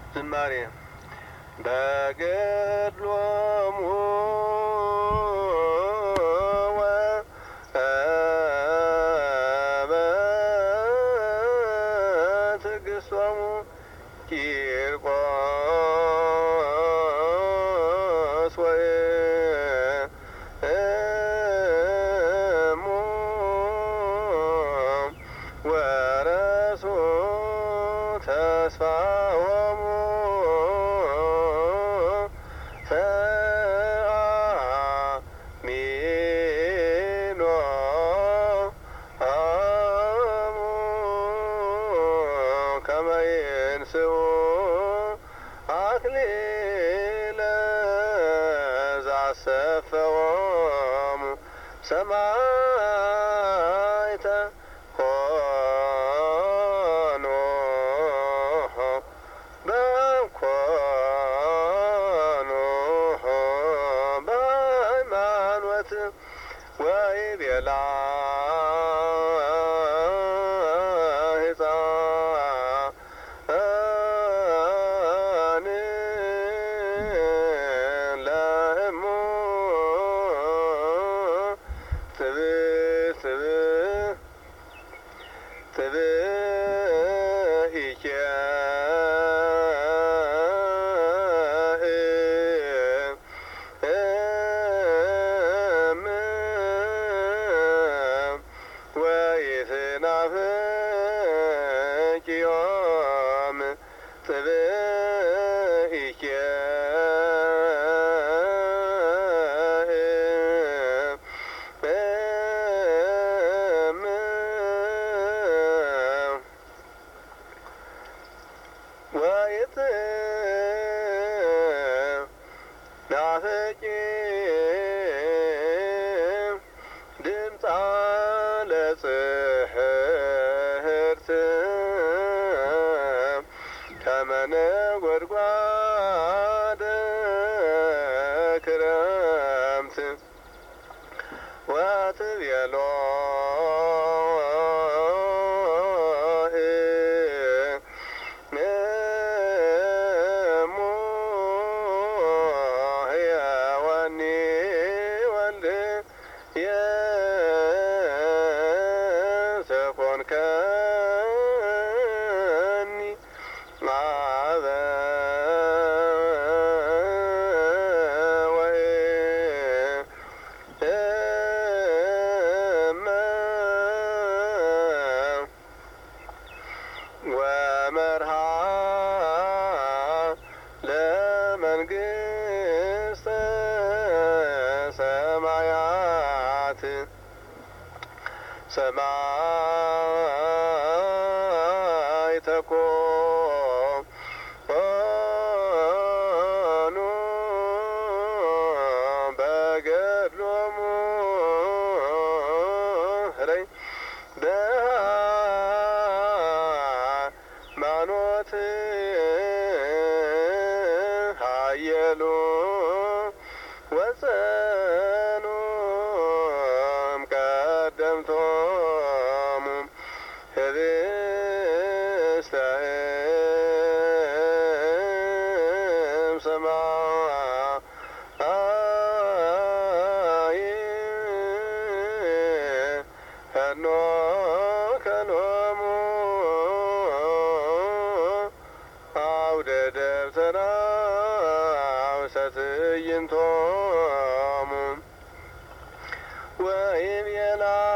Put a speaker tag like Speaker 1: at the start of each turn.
Speaker 1: ዝማሬ በገድሎሙ ወበትዕግሥቶሙ ቂርቆስ ወእሙ ወረሱ ተስፋሆሙ ከመ ይንሥኡ አክሊለ ዘአሰፈዎሙ ሰማዕተ ኮኑ በሃይማኖት ወይቤላ ለእሙ ትብኢከ ወኢትናፍቂዮም ትብኢከ ወኢትናፍቂ ድምፃ ለጽሕርት ከመ ነጐድጓደ ክረምት ወትቤሎ እሙ ሕያወኒ ወልድየ ዘኮንከኒ አበ ወእመ ወመርሃ ለመንግሥተ ሰማያት ሰማዕተ ኮኑ በገድሎሙ በሃይማኖት ኃየሉ ወጸኑ ቀደምቶሙ ህብስተ እምሰማይ ሄኖከ ሎሙ አውደ ደብተራ ውሰትዕይንቶሙ ወይቤላ